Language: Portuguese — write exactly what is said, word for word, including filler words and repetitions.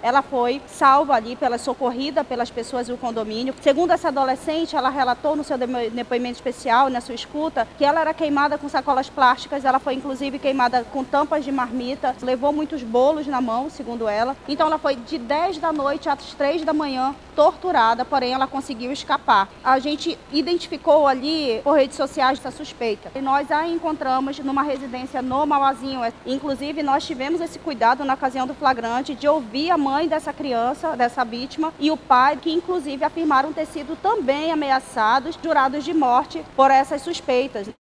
ela foi salva ali, pela socorrida pelas pessoas do condomínio. Segundo essa adolescente, ela relatou no seu depoimento especial, na sua escuta, que ela era queimada com sacolas plásticas, ela foi inclusive queimada com tampas de marmita, levou muitos bolos na mão, segundo ela. Então ela foi de dez da noite às três da manhã torturada, porém ela conseguiu escapar. A gente identificou ali por redes sociais essa suspeita. E nós a encontramos numa residência no Mauazinho. Inclusive, nós tivemos esse cuidado na ocasião do flagrante de ouvir a mãe dessa criança, dessa vítima, e o pai, que inclusive afirmaram ter sido também ameaçados, jurados de morte por essas suspeitas.